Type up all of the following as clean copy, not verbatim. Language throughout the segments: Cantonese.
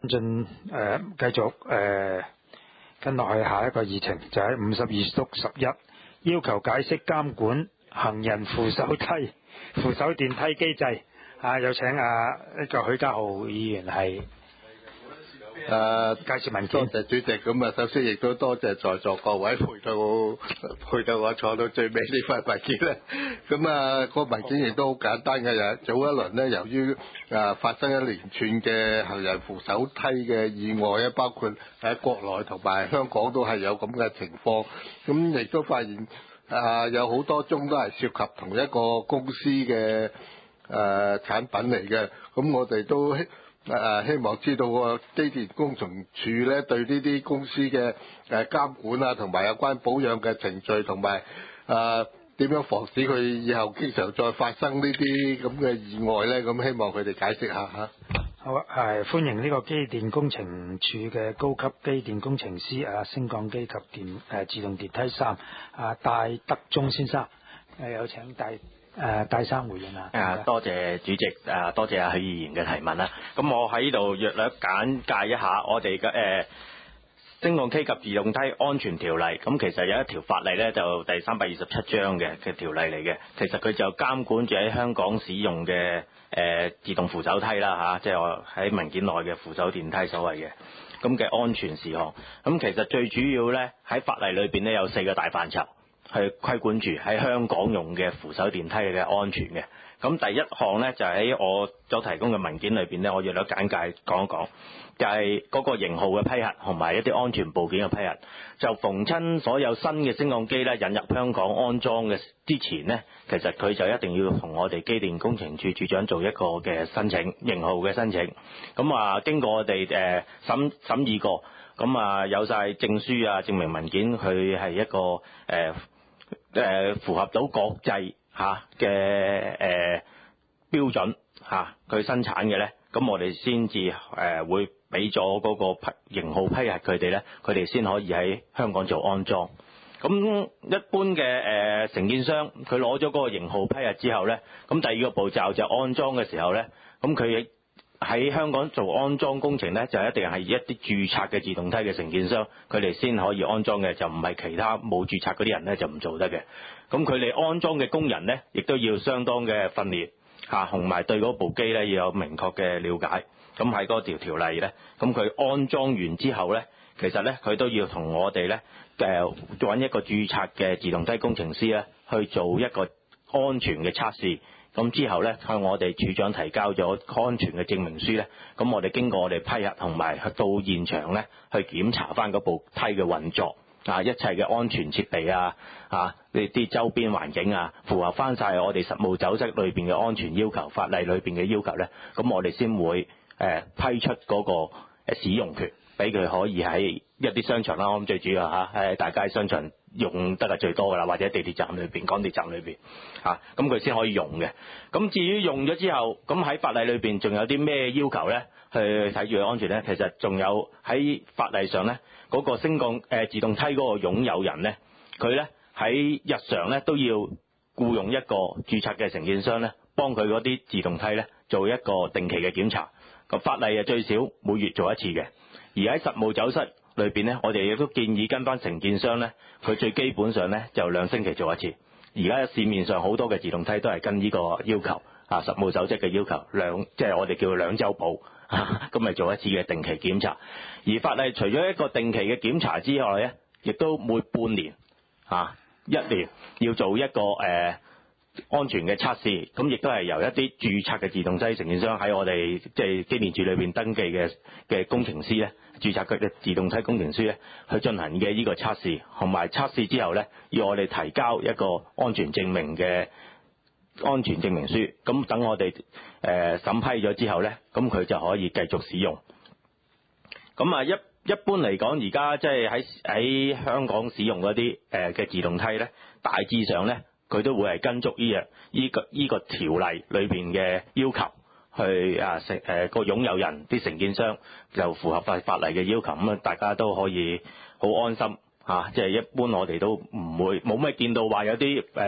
進繼續跟落去下一個議程，就喺52督11，要求解釋監管行人扶手電梯機制。有請呢個許家豪議員係介紹文件。 多謝主席。咁首先亦都多謝在座各位陪到我坐到最尾呢份文件咧。咁個文件亦都好簡單嘅，早一輪呢，由於發生一連串嘅行人扶手梯嘅意外咧，包括喺國內同埋香港都係有咁嘅情況。咁亦都發現有好多宗都係涉及同一個公司嘅產品嚟嘅。咁我哋都希望知道個機電工程署咧對呢啲公司嘅監管啊，同埋有關保養嘅程序，同埋點樣防止佢以後經常再發生呢啲咁嘅意外咧？咁希望佢哋解釋下嚇。 好歡迎呢個機電工程署嘅高級機電工程師升降機及自動電梯3戴德忠先生，有請戴生回應啊！ 多謝主席，多謝許議員嘅提問啦。咁我喺度略簡介一下我哋嘅升降機及自動梯安全條例。咁其實有一條法例呢，就第327章嘅條例嚟嘅。其實佢就監管住喺香港使用嘅自動扶手梯啦，即係我喺文件內嘅扶手電梯所謂嘅咁嘅安全事項。咁其實最主要呢，喺法例裏邊呢，有4個大範疇去規管住喺香港用嘅扶手電梯嘅安全嘅。咁第一項呢，就喺我所提供嘅文件裏邊呢，我略簡介講一講，就係嗰個型號嘅批核同埋一啲安全部件嘅批核。就逢親所有新嘅升降機呢，引入香港安裝嘅之前呢，其實佢就一定要同我哋機電工程署署長做一個嘅申請，型號嘅申請。咁經過我哋審議過，咁有晒證書證明文件，佢係一個符合到國際嘅標準佢生產嘅呢，咁我哋先至會俾咗嗰個型號批核佢哋呢，佢哋先可以喺香港做安裝。咁一般嘅承建商，佢攞咗嗰個型號批核之後呢，咁第二個步驟就安裝嘅時候呢，咁佢喺香港做安裝工程呢，就一定係一啲註冊嘅自動梯嘅承建商，佢哋先可以安裝嘅，就唔係其他冇註冊嗰啲人呢，就唔做得嘅。咁佢哋安裝嘅工人呢，亦都要相當嘅訓練同埋對嗰部機呢要有明確嘅了解。咁喺嗰條例呢，咁佢安裝完之後呢，其實呢，佢都要同我哋呢揾一個註冊嘅自動梯工程師呢去做一個安全嘅測試。咁之後呢，向我哋處長提交咗安全嘅證明書呢，咁我哋經過我哋批核同埋到現場呢，去檢查翻嗰部梯嘅運作一切嘅安全設備呢啲周邊環境符合翻晒我哋實務守則裏邊嘅安全要求，法例裏邊嘅要求呢，咁我哋先會批出嗰個使用權俾佢，可以喺一啲商場啦，我諗最主要喺大街商場用得係最多噶啦，或者地鐵站裏邊、港鐵站裏邊咁佢先可以用嘅。咁至於用咗之後，咁喺法例裏邊仲有啲咩要求呢？去睇住佢安全呢？其實仲有喺法例上呢，嗰個升降自動梯嗰個擁有人呢，佢呢喺日常呢都要僱用一個註冊嘅承建商呢，幫佢嗰啲自動梯呢做一個定期嘅檢查。個法例最少每月做一次嘅。而喺實務走室裏邊呢，我哋亦都建議跟翻承建商呢，佢最基本上呢就2星期做一次。而家市面上好多嘅自動梯都係跟呢個要求實務守則嘅要求，即係我哋叫2週保咁咪做一次嘅定期檢查。而法例除咗一個定期嘅檢查之外呢，亦都每半年1年要做一個安全嘅測試。咁亦都係由一啲註冊嘅自動梯承建商喺我哋即係機電署裏邊登記嘅工程師呢，註冊佢嘅自動梯工程師呢，去進行嘅呢個測試，同埋測試之後呢，要我哋提交一個安全證明書。咁等我哋審批咗之後呢，咁佢就可以繼續使用。咁一般嚟講，而家即係喺香港使用嗰啲嘅自動梯呢，大致上呢，佢都會係跟足呢個條例裏邊嘅要求去個擁有人啲承建商就符合法例嘅要求。咁大家都可以好安心即係一般我哋都唔會冇咩見到話有啲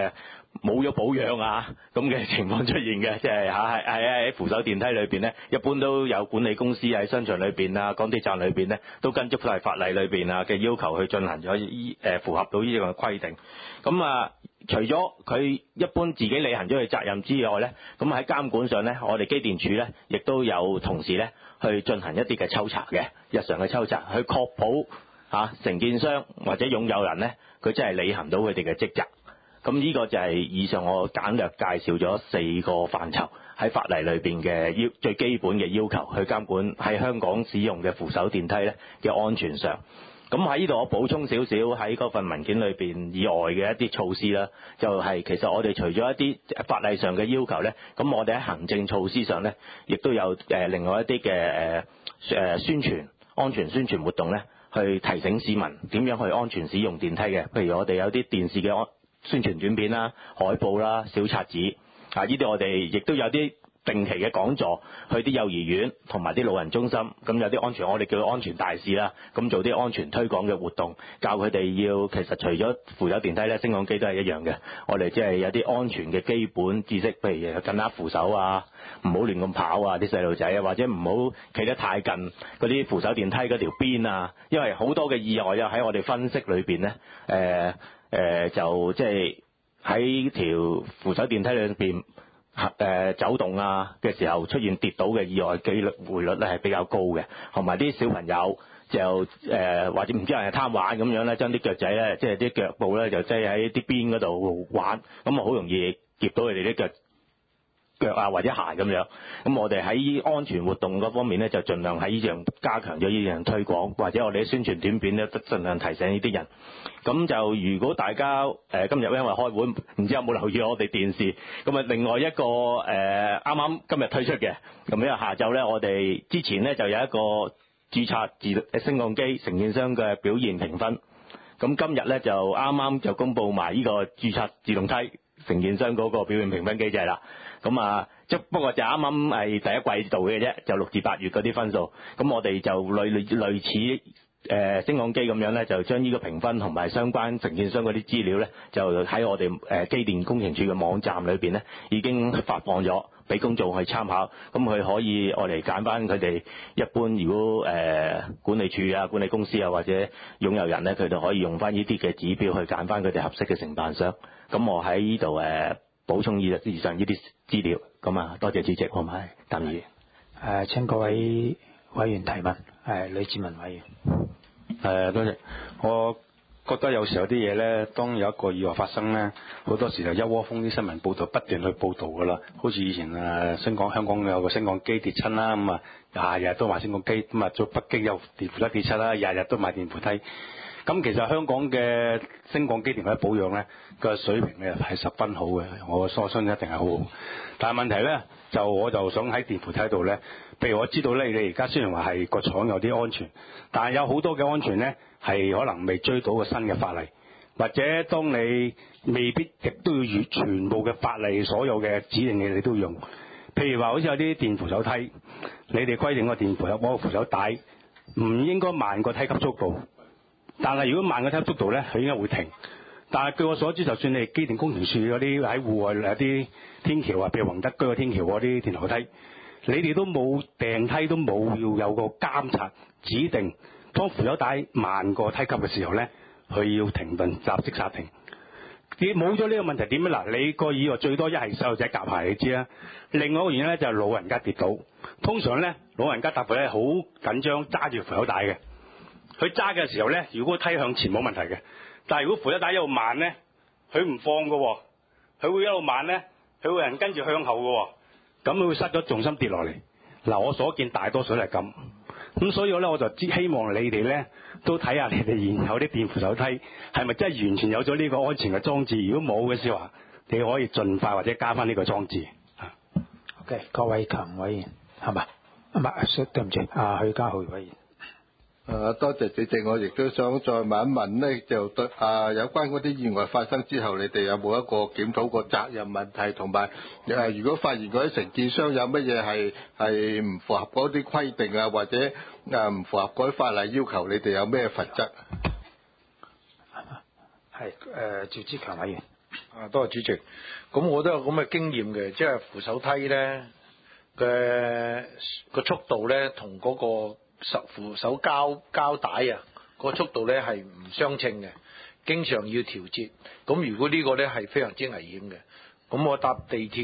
冇咗保養啊咁嘅情況出現嘅，即係喺扶手電梯裏邊咧，一般都有管理公司喺商場裏邊啊、港鐵站裏邊咧，都跟足晒法例裏邊啊嘅要求去進行咗符合到呢個規定。咁啊，除咗佢一般自己履行咗佢責任之外咧，咁喺監管上咧，我哋機電署咧亦都有同事咧去進行一啲嘅抽查嘅，日常嘅抽查，去確保承建商或者擁有人咧，佢真係履行到佢哋嘅職責。咁呢個就係以上我簡略介紹咗4個範疇喺法例裏邊嘅最基本嘅要求，去監管喺香港使用嘅扶手電梯咧嘅安全上。咁喺呢度我補充少少喺嗰份文件裏邊以外嘅一啲措施啦，就係其實我哋除咗一啲法例上嘅要求咧，咁我哋喺行政措施上咧，亦都有另外一啲嘅宣傳安全宣傳活動咧，去提醒市民點樣去安全使用電梯嘅。譬如我哋有啲電視嘅宣傳短片啦、海報啦、小冊子呢啲我哋亦都有啲定期嘅講座，去啲幼兒園同埋啲老人中心，咁有啲安全，我哋叫安全大使啦，咁做啲安全推廣嘅活動，教佢哋其實除咗扶手電梯咧，升降機都係一樣嘅，我哋即係有啲安全嘅基本知識，譬如緊握扶手啊，唔好亂咁跑啊，啲細路仔啊，或者唔好企得太近嗰啲扶手電梯嗰條邊啊，因為好多嘅意外啊喺我哋分析裏邊咧，就即係喺條扶手電梯裏邊走動啊嘅時候出現跌倒嘅意外機率匯率咧係比較高嘅，同埋啲小朋友就或者唔知係貪玩咁樣咧，將啲腳仔咧即係啲腳部咧就擠喺啲邊嗰度玩，咁啊好容易夾到佢哋啲腳啊或者鞋咁樣。咁我哋喺安全活動嗰方面咧就盡量喺呢樣加強咗呢樣推廣，或者我哋啲宣傳短片咧都盡量提醒呢啲人。咁就如果大家今日因為開會唔知有冇留意我哋電視，咁啊另外一個啱啱今日推出嘅，咁因為下晝咧我哋之前咧就有一個註冊升降機承建商嘅表現評分，咁今日咧就啱啱就公佈埋呢個註冊自動梯承建商嗰個表現評分機制啦。咁啊，不過就啱啱係第一季度嘅啫，就6至8月嗰啲分數。咁我哋就類似升降機咁樣咧，就將呢個評分同埋相關承建商嗰啲資料咧，就喺我哋機電工程署嘅網站裏邊咧，已經發放咗俾公眾去參考。咁佢可以我嚟揀翻佢哋一般，如果管理處啊、管理公司啊或者擁有人咧，佢哋可以用翻呢啲嘅指標去揀翻佢哋合適嘅承辦商。咁我喺呢度補充以上呢啲資料。咁啊，多謝主席，同埋譚議員。 請各位委員提問。呂志文委員。 多謝。我覺得有時候啲嘢咧，當有一個意外發生咧，好多時就一窩蜂啲新聞報導不斷去報導噶啦。好似以前香港有個升降機跌親啦，咁啊日日都賣升降機，咁啊做北京有電扶梯跌親啦，日日都賣電扶梯。咁其實香港嘅升降機電扶梯保養咧個水平咧係十分好嘅，我相信一定係好好。但係問題咧我就想喺電扶梯度咧，譬如我知道咧，你而家雖然話係個廠有啲安全，但係有好多嘅安全咧係可能未追到個新嘅法例，或者當你未必亦都要與全部嘅法例所有嘅指定嘅你都要用。譬如話好似有啲電扶手梯，你哋規定個電扶有嗰個扶手帶唔應該慢過梯級速度。但係如果慢嘅梯級速度咧，佢應該會停。但係據我所知，就算你機電工程署嗰啲喺戶外有啲天橋啊，譬如宏德居嘅天橋嗰啲電樓梯，你哋都冇訂梯都冇要有個監察指定，當扶手帶慢過梯級嘅時候咧，佢要停頓，立即剎停。你冇咗呢個問題點咧？嗱，你個意外最多一係細路仔夾鞋，你知啦。另外一個原因咧就係老人家跌倒。通常咧老人家搭扶咧好緊張，揸住扶手帶嘅。佢揸嘅時候咧，如果梯向前冇問題嘅，但係如果扶手帶一路慢咧，佢唔放㗎喎，佢會一路慢咧，佢會人跟住向後㗎喎，咁佢會失咗重心跌落嚟。嗱，我所見大多數都係咁，咁所以咧我就希望你哋咧都睇下你哋現有啲電扶手梯係咪真係完全有咗呢個安全嘅裝置？如果冇嘅時候，你可以盡快或者加翻呢個裝置。 OK， 郭偉強委員係咪？唔係，對唔住，許家豪委員。 多謝主席，我亦都想再問一問咧，就對有關嗰啲意外發生之後，你哋有冇一個檢討個責任問題，同埋如果發現嗰啲承建商有乜嘢係唔符合嗰啲規定啊，或者唔符合嗰啲法例要求，你哋有咩罰則？ 係趙志強委員。 多謝主席。咁我都有咁嘅經驗嘅，即係扶手梯咧嘅個速度咧，同嗰個扶手膠帶啊，個速度咧係唔相稱嘅，經常要調節。咁如果呢個咧係非常之危險嘅。咁我搭地鐵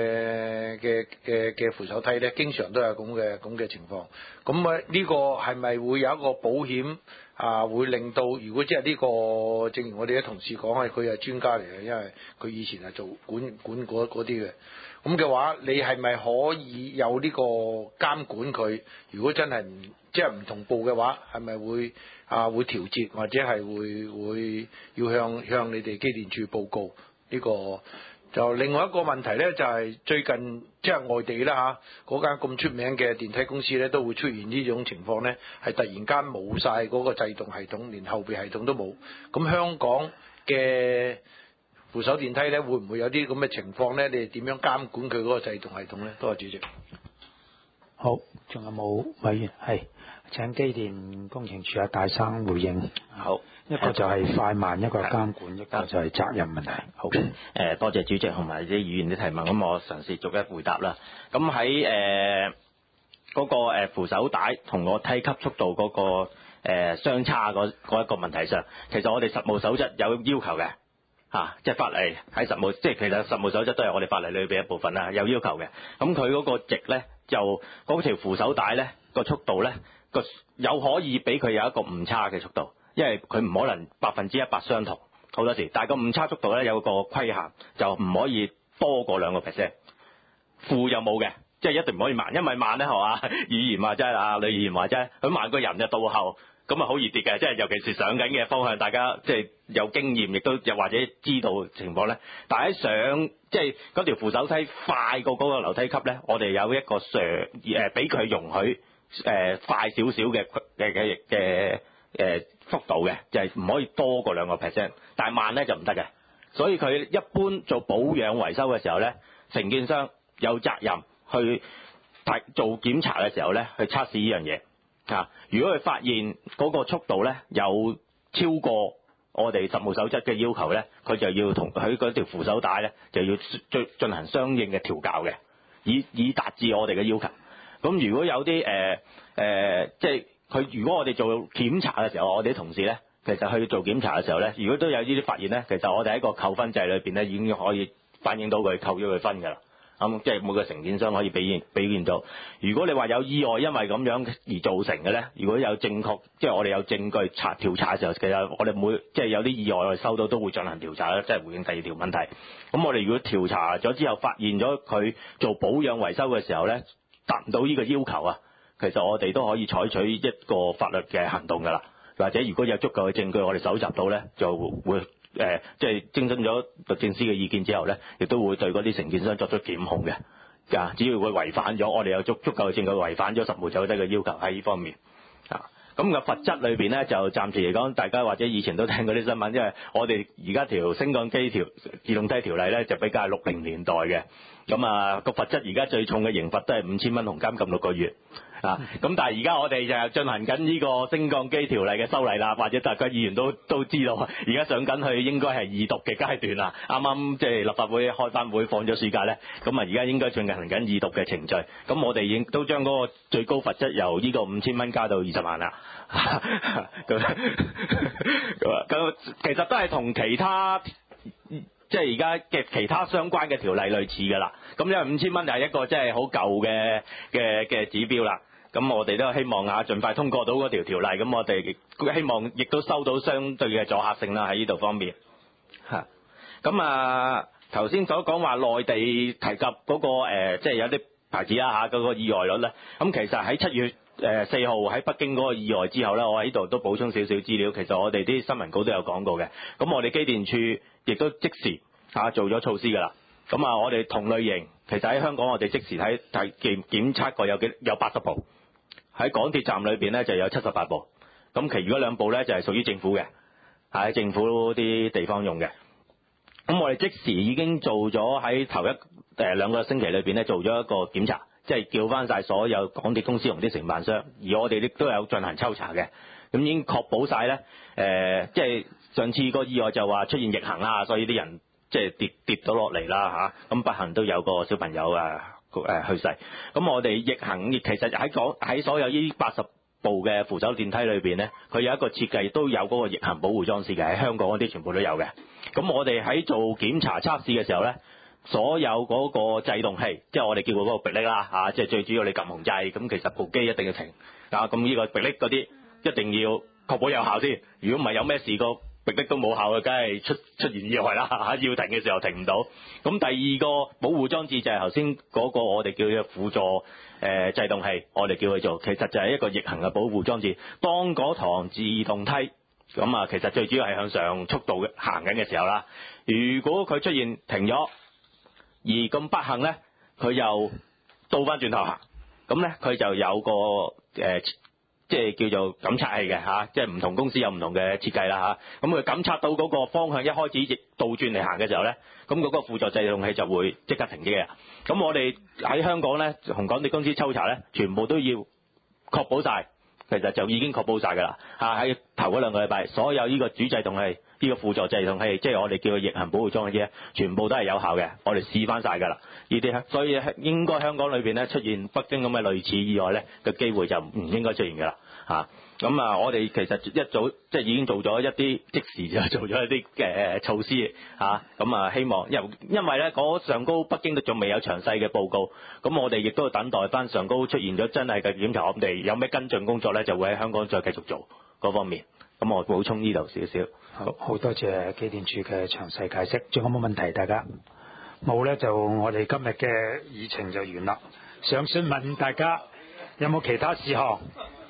嘅扶手梯咧，經常都有咁嘅情況。咁啊，呢個係咪會有一個保險啊？會令到如果即係呢個，正如我哋啲同事講係，佢係專家嚟嘅，因為佢以前係做管嗰啲嘅。咁嘅話，你係咪可以有呢個監管佢？如果真係唔同步嘅話，係咪會調節，或者係會要向你哋機電署報告呢個？就另外一個問題咧，就係最近即係外地啦嚇，嗰間咁出名嘅電梯公司咧，都會出現呢種情況咧，係突然間冇晒嗰個制動系統，連後備系統都冇。咁香港嘅扶手電梯咧，會唔會有啲咁嘅情況咧？你哋點樣監管佢嗰個制動系統咧？多謝主席。 好，仲有冇委員？係請機電工程署大生回應。 好。 一個就係快慢，一個監管，一個就係責任問題。好， 多謝主席同埋啲議員啲提問，咁我嘗試逐一回答啦。咁喺嗰個扶手帶同個梯級速度嗰個相差嗰一個問題上，其實我哋實務守則有要求嘅即係法例喺實務，即係其實實務守則都係我哋法例裏邊一部分啦，有要求嘅。咁佢嗰個值咧，就嗰條扶手帶咧個速度咧有可以俾佢有一個誤差嘅速度。因為佢唔可能100%相同，好多時，但係個誤差速度咧有個規限，就唔可以多過2%，負又冇嘅，即係一定唔可以慢，因為慢咧係嘛，語言話齋啊，女語言話齋，佢慢個人就倒後，咁啊好易跌嘅，即係尤其是上緊嘅方向，大家即係有經驗，亦都又或者知道情況咧。但係喺上即係嗰條扶手梯快過嗰個樓梯級咧，我哋有一個俾佢容許快少少嘅幅度嘅，就係唔可以多過2%，但係慢咧就唔得嘅。所以佢一般做保養維修嘅時候咧，承建商有責任去做檢查嘅時候咧，去測試呢樣嘢。如果佢發現嗰個速度咧有超過我哋實務守則嘅要求咧，佢就要同佢嗰條扶手帶咧就要進行相應嘅調校嘅，以達至我哋嘅要求。咁如果有啲即係如果我哋做檢查嘅時候，我哋啲同事咧，其實去做檢查嘅時候咧，如果都有呢啲發現咧，其實我哋喺個扣分制裏邊咧，已經可以反映到佢扣咗佢分㗎啦。即係每個承建商可以表現到。如果你話有意外因為咁樣而造成嘅咧，如果有正確，即係我哋有證據調查嘅時候，其實我哋即係有啲意外我哋收到都會進行調查啦，即係回應第二條問題。咁我哋如果調查咗之後發現咗佢做保養維修嘅時候咧，達唔到呢個要求啊，其實我哋都可以採取一個法律嘅行動㗎啦，或者如果有足夠嘅證據，我哋搜集到咧，就會即係徵詢咗律政司嘅意見之後咧，亦都會對嗰啲承建商作出檢控嘅。只要佢違反咗，我哋有足夠嘅證據違反咗實務守則嘅要求喺呢方面。咁個罰則裏邊咧，就暫時嚟講，大家或者以前都聽過啲新聞，因為我哋而家條升降機自動梯條例咧，就比較係60年代嘅。咁個罰則而家最重嘅刑罰都係5000蚊同監禁6個月。咁但係而家我哋就進行緊呢個升降機條例嘅修例啦，或者大家議員都知道，而家上緊去應該係二讀嘅階段啦。啱啱即係立法會開翻會放咗暑假咧，咁而家應該進行緊二讀嘅程序。咁我哋已經都將嗰個最高罰則由呢個5000蚊加到20萬啦。咁其實都係同其他即係而家嘅其他相關嘅條例類似㗎啦。咁因為5000蚊就係一個即係好舊嘅指標啦。咁我哋都希望盡快通過到嗰條條例。咁我哋希望亦都收到相對嘅阻嚇性啦喺呢度方面。咁頭先所講話內地提及嗰個即係有啲牌子啦嗰個意外率咧。咁其實喺7月4號喺北京嗰個意外之後咧，我喺呢度都補充少少資料。其實我哋啲新聞稿都有講過嘅。咁我哋機電處亦都即時做咗措施㗎啦。咁我哋同類型其實喺香港我哋即時檢測過有80部，喺港鐵站裏邊咧就有78部。咁其餘嗰2部咧就係屬於政府嘅，喺政府啲地方用嘅。咁我哋即時已經做咗喺頭2個星期裏邊咧做咗一個檢查，即係叫翻晒所有港鐵公司同啲承辦商，而我哋亦都有進行抽查嘅。咁已經確保晒咧，即係上次個意外就話出現逆行啦，所以啲人即係跌咗落嚟啦嚇，咁不幸都有個小朋友去世。咁我哋逆行其實喺所有呢80部嘅扶手電梯裏邊咧，佢有一個設計都有嗰個逆行保護裝置嘅，喺香港嗰啲全部都有嘅。咁我哋喺做檢查測試嘅時候咧，所有嗰個制動器，即係我哋叫嗰個迫力啦嚇，即係最主要你撳紅掣，咁其實部機一定要停啊。咁呢個迫力嗰啲一定要確保有效先，如果唔係有咩事個迫力都冇效嘅，梗係出現意外啦嚇，要停嘅時候停唔到。咁第二個保護裝置就係頭先嗰個我哋叫嘅輔助制動器，我哋叫佢做，其實就係一個逆行嘅保護裝置。當嗰堂自動梯咁啊，其實最主要係向上速度行緊嘅時候啦，如果佢出現停咗，而咁不幸咧，佢又倒翻轉頭行，咁咧佢就有個即係叫做感測器嘅嚇，即係唔同公司有唔同嘅設計啦嚇。咁佢感測到嗰個方向一開始倒轉嚟行嘅時候咧，咁嗰個輔助制動器就會即刻停機嘅。咁我哋喺香港咧，紅港鐵公司抽查咧，全部都要確保晒，其實就已經確保晒㗎啦嚇。喺頭嗰2個禮拜，所有呢個主制動器、呢個輔助制動器，即係我哋叫佢逆行保護裝置咧，全部都係有效嘅。我哋試翻晒㗎啦，呢啲所以應該香港裏邊咧出現北京咁嘅類似意外咧嘅機會就唔應該出現㗎啦嚇。咁啊，我哋其實一早即係已經做咗一啲即時就做咗一啲措施嚇。咁啊，希望因為咧嗰上高北京都仲未有詳細嘅報告，咁我哋亦都要等待翻上高出現咗真係嘅檢查，我哋有咩跟進工作咧，就會喺香港再繼續做嗰方面。咁我補充呢度少少。 好多謝機電署嘅詳細解釋。仲有冇問題？大家冇咧，就我哋今日嘅議程就完啦。想詢問大家有冇其他事項？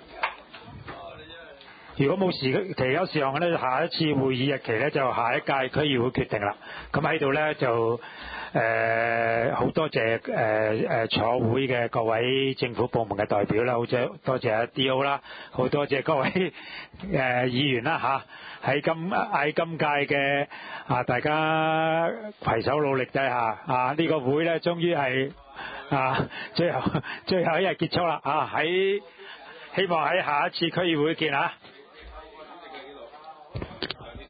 如果冇其他事項咧，下一次會議日期咧就下一屆區議會決定啦。咁喺度咧就好多謝坐會嘅各位政府部門嘅代表啦，好多謝阿 D.O. 啦，好多謝各位議員啦嚇，喺今屆嘅大家攜手努力底下呢個會咧終於係最後一日結束啦喺希望喺下一次區議會見嚇。